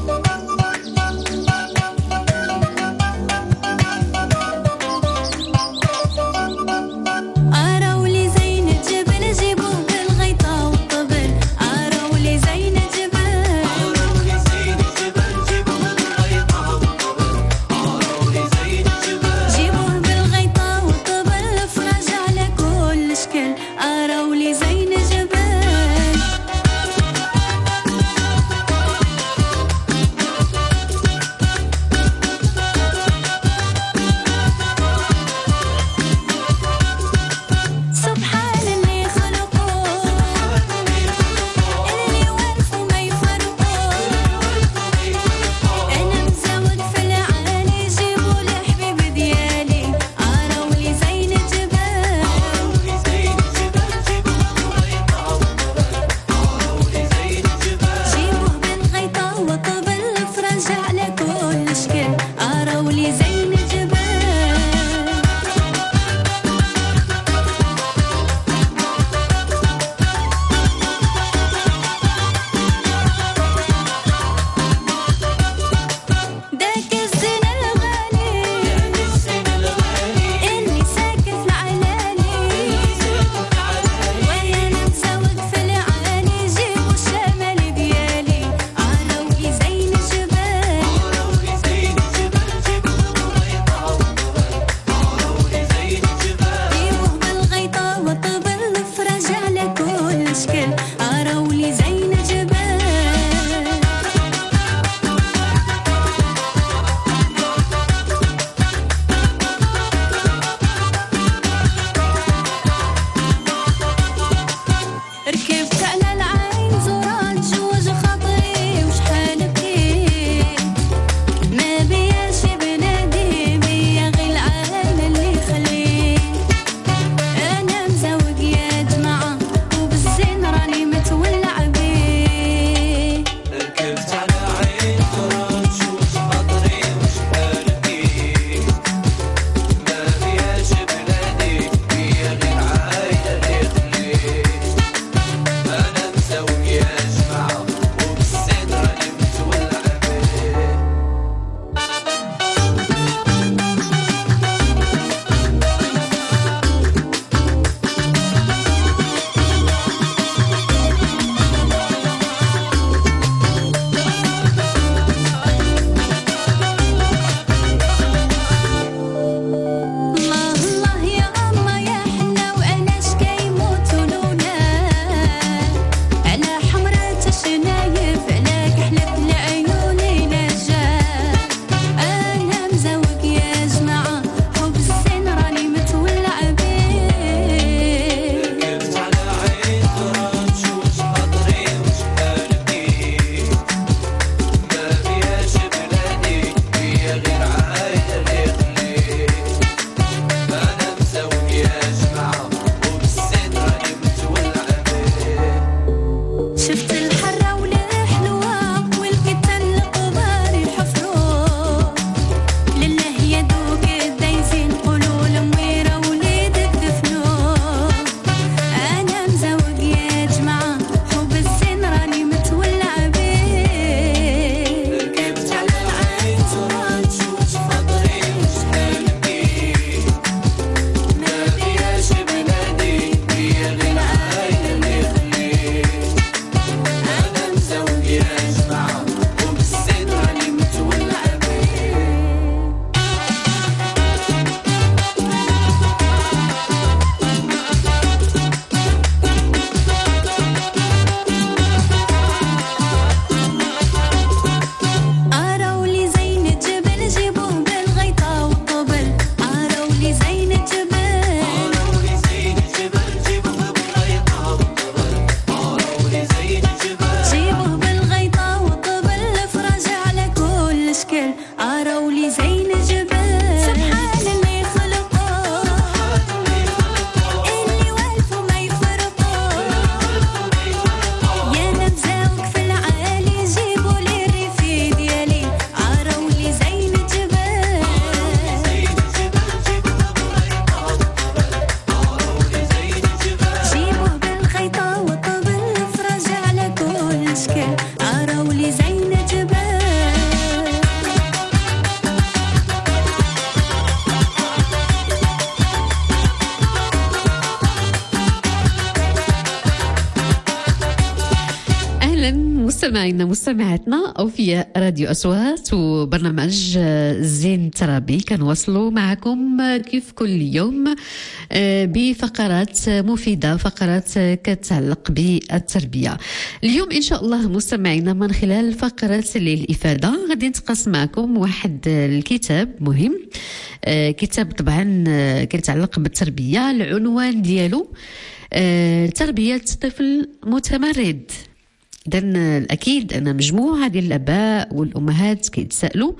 عراولي زين جبال سبحان اللي خلقه اللي والفه ما يفرقه يا نبزاوك في العالي جيبوا لي الريفي ديالي عراولي زين جبال جيبوه بالخيطة والطبل فرج على كل شكل عراولي زين جبال أهلا مستمعينا مستمعاتنا أوفياء راديو أصوات وبرنامج زين ترابي كنواصلوا معكم كيف كل يوم بفقرات مفيدة، فقرات كتعلق بالتربية. اليوم إن شاء الله مستمعينا من خلال فقرات للإفادة غادي نتقاسم معكم واحد الكتاب مهم، كتاب طبعا كيتعلق بالتربية. العنوان ديالو تربية طفل متمرد. إذن الأكيد أن مجموعة ديال الآباء والأمهات كيتسائلوا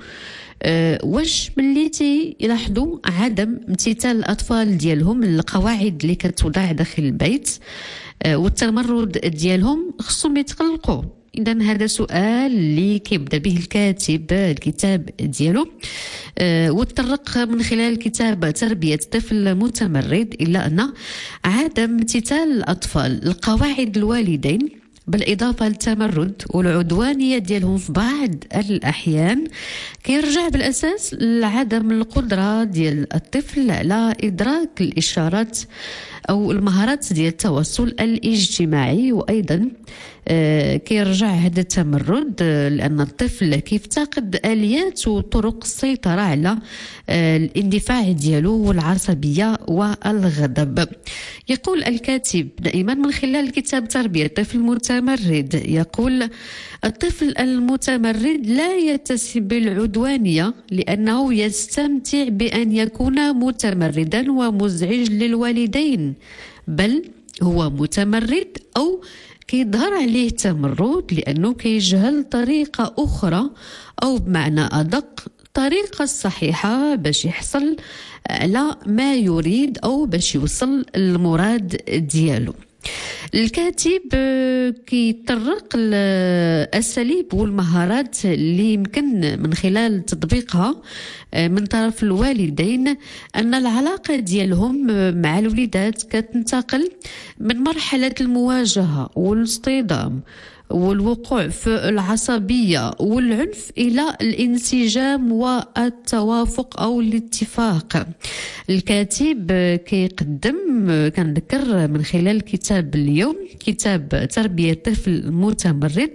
واش ملي تيلاحظوا عدم امتثال الأطفال ديالهم للقواعد اللي كتوضع داخل البيت والتمرد ديالهم خصهم يتقلقوا. إذن هذا سؤال اللي كيبدا به الكاتب الكتاب ديالو وتطرق من خلال كتاب تربية طفل متمرد إلا أن عدم امتثال الأطفال لقواعد الوالدين بالإضافة للتمرد والعدوانية ديالهم في بعض الأحيان كيرجع بالأساس لعدم القدرة ديال الطفل على إدراك الإشارات أو المهارات ديال التواصل الاجتماعي. وأيضا كيرجع هذا التمرد لأن الطفل كيفتقد آليات وطرق السيطرة على الاندفاع ديالو والعصبية والغضب. يقول الكاتب دائما من خلال كتاب تربية الطفل المتمرد، يقول الطفل المتمرد لا يتسم بالعدوانية لأنه يستمتع بأن يكون متمردا ومزعج للوالدين، بل هو متمرد أو كيظهر عليه تمرد لأنه كيجهل طريقة أخرى أو بمعنى أدق الطريقة الصحيحة باش يحصل على ما يريد أو باش يوصل المراد ديالو. الكاتب كيطرق الأساليب والمهارات اللي يمكن من خلال تطبيقها من طرف الوالدين أن العلاقة ديالهم مع الوليدات كتنتقل من مرحلة المواجهة والاصطدام والوقوع في العصبية والعنف إلى الانسجام والتوافق أو الاتفاق. الكاتب كيقدم كنذكر من خلال كتاب اليوم كتاب تربية طفل متمرد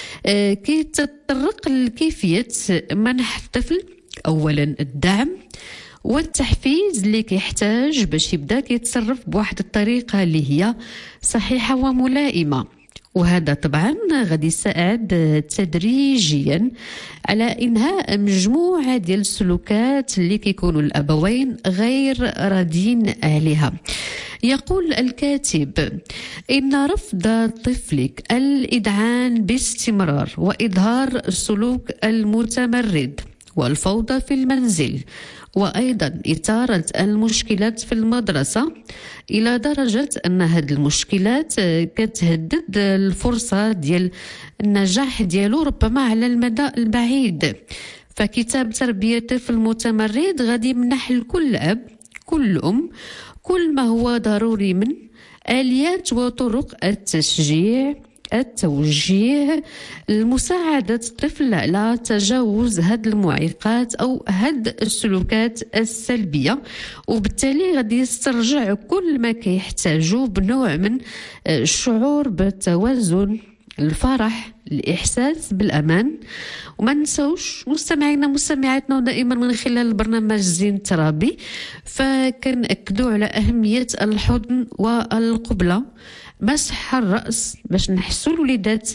كيتطرق لكيفية منح الطفل أولا الدعم والتحفيز اللي كيحتاج باش يبدا كيتصرف بواحد الطريقة اللي هي صحيحة وملائمة، وهذا طبعا غادي يساعد تدريجيا على إنهاء مجموعة ديال السلوكات اللي كيكونوا الأبوين غير راضين عليها. يقول الكاتب إن رفض طفلك الإذعان باستمرار وإظهار السلوك المتمرد والفوضى في المنزل وأيضا إثارة المشكلات في المدرسة إلى درجة أن هذه المشكلات كتهدد الفرصة ديال النجاح ديالو ربما على المدى البعيد. فكتاب تربية طفل متمرد غادي يمنح لكل أب كل أم كل ما هو ضروري من آليات وطرق التشجيع التوجيه لمساعدة الطفل على تجاوز هاد المعيقات أو هاد السلوكات السلبية، وبالتالي غادي يسترجع كل ما كيحتاجه بنوع من الشعور بالتوازن، الفرح، الإحساس بالأمان. وما نسوش مستمعينا مستمعاتنا دائما من خلال برنامج زين ترابي فكنأكدوا على أهمية الحضن والقبلة، مسح الرأس باش نحسوا الوليدات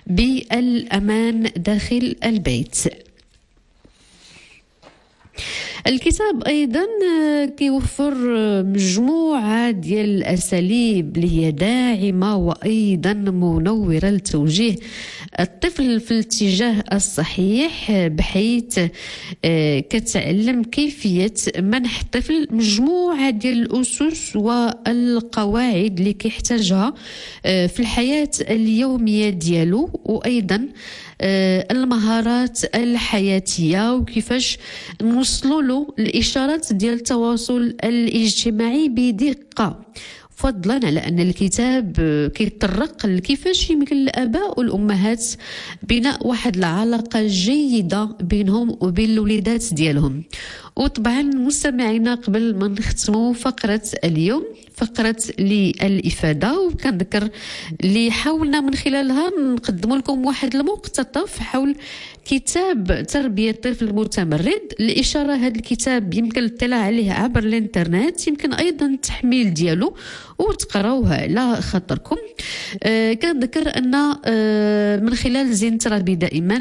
بالأمان داخل البيت. الكتاب أيضا كيوفر مجموعة ديال الأساليب اللي هي داعمة وأيضا منورة لتوجيه الطفل في الاتجاه الصحيح، بحيث كتعلم كيفية منح الطفل مجموعة ديال الأسس والقواعد اللي كيحتاجها في الحياة اليومية ديالو، وأيضا المهارات الحياتية وكيفاش نوصلوا له الإشارات ديال التواصل الاجتماعي بدقة، فضلا على أن الكتاب كيتطرق لكيفاش يمكن للآباء والأمهات بناء واحد العلاقة جيدة بينهم وبين الوليدات ديالهم. وطبعا مستمعينا، قبل ما نختموا فقرة اليوم، فقرة للإفادة، وكنذكر اللي حاولنا من خلالها نقدم لكم واحد المقتطف حول كتاب تربية الطفل المتمرد. الإشارة هذا الكتاب يمكن الاطلاع عليه عبر الانترنت، يمكن أيضا التحميل ديالو وتقراوه على خاطركم. كنذكر أن من خلال زين ترابي دائما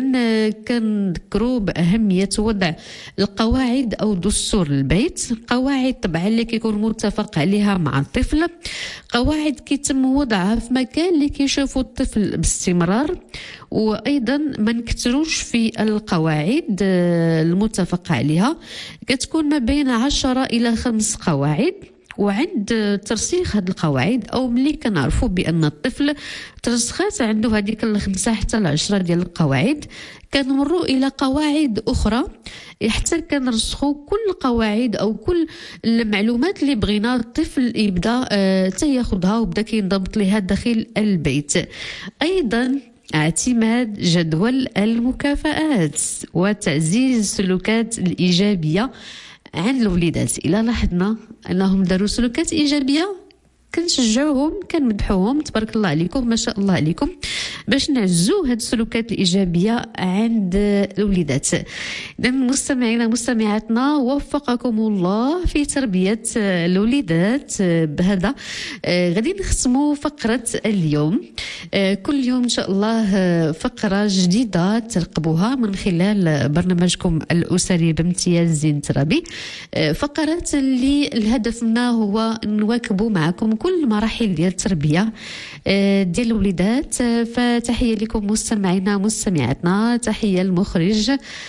كنذكروا بأهمية وضع القواعد أو دستور البيت، قواعد طبعا اللي كيكون متفق عليها مع الطفل، قواعد كيتم وضعها في مكان اللي كيشوفوا الطفل باستمرار، وأيضا ما نكتروش في القواعد المتفق عليها، كتكون ما بين 10 إلى 5 قواعد. وعند ترسيخ هذه القواعد او ملي كنعرفوا بان الطفل ترسخات عنده هذيك 5 حتى 10 ديال القواعد، كنمروا الى قواعد اخرى حتى كنرسخوا كل قواعد او كل المعلومات اللي بغينا الطفل يبدا تياخذها وبدا كينضبط لها داخل البيت. ايضا اعتماد جدول المكافآت وتعزيز السلوكات الإيجابية عند الوليدات. إلا لاحظنا أنهم داروا سلوكات إيجابية كنشجعوهم، كنمدحوهم، تبارك الله عليكم، ما شاء الله عليكم، باش نعزوا هاد السلوكات الإيجابية عند الوليدات. إذن مستمعينا مستمعاتنا، وفقكم الله في تربية الوليدات. بهذا غادي نختموا فقرة اليوم. كل يوم إن شاء الله فقرة جديدة ترقبوها من خلال برنامجكم الأسري بامتياز زين ترابي، فقرات اللي الهدف منها هو نواكبوا معكم كل مراحل ديال التربية ديال الوليدات. فتحية لكم مستمعينا مستمعاتنا، تحية المخرج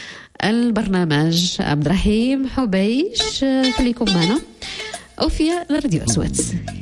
البرنامج عبد الرحيم حبيش، خليكم معنا أوفياء لراديو أصوات.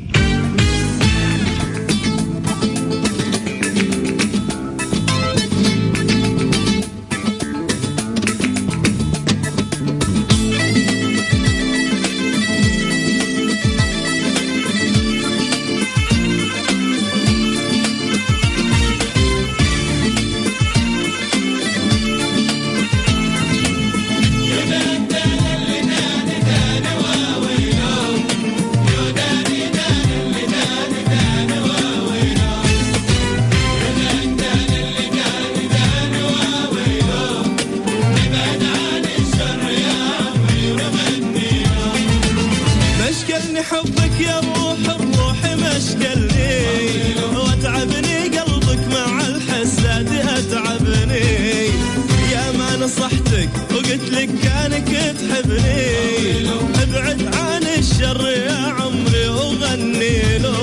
حبك يا روح الروح مشكلني، واتعبني قلبك مع الحساد اتعبني، يا ما نصحتك وقلت لك كانك تحبني، ابعد عن الشر يا عمري وغني له.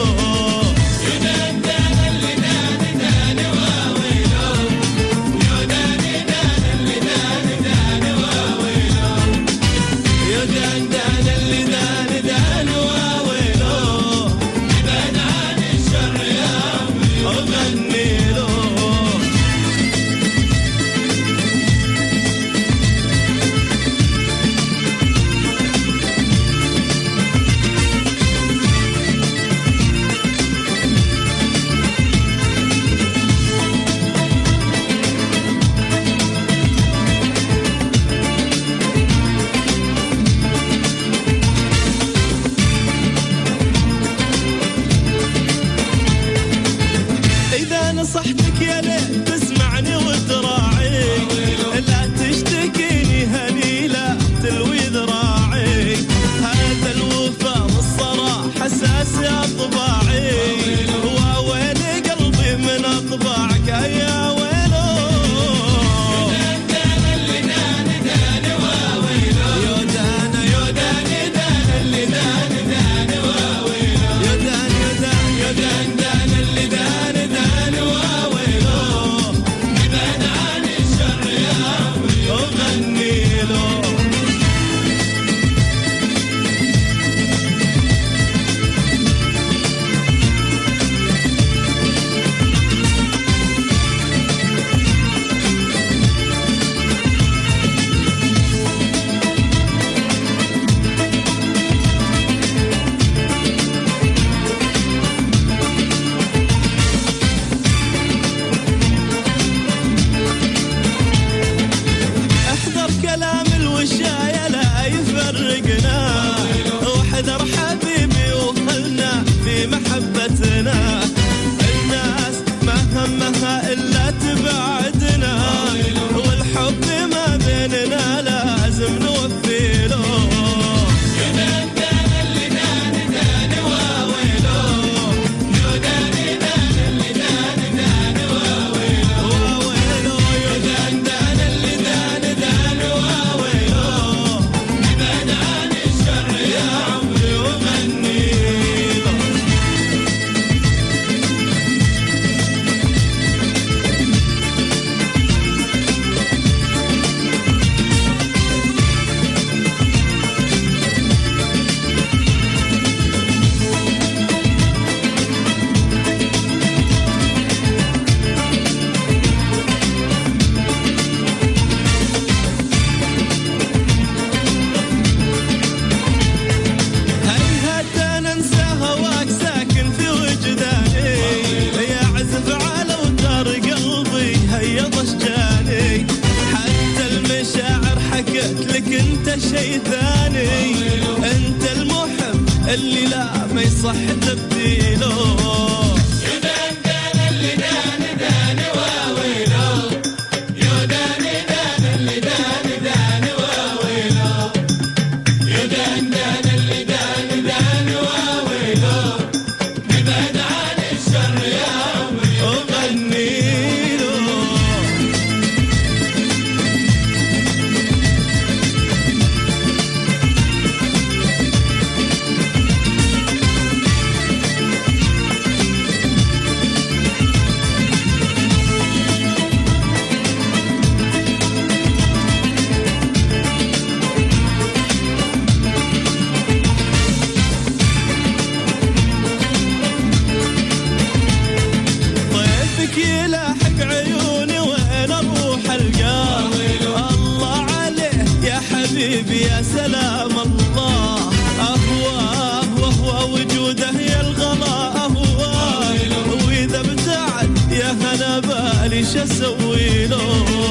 انت شي ثاني، انت المحب اللي لا ما يصح تبديله. يا سلام الله أهواه وهو وجوده يا الغلا أهواه، وإذا ابتعد يا هنا بالي شو أسوي له.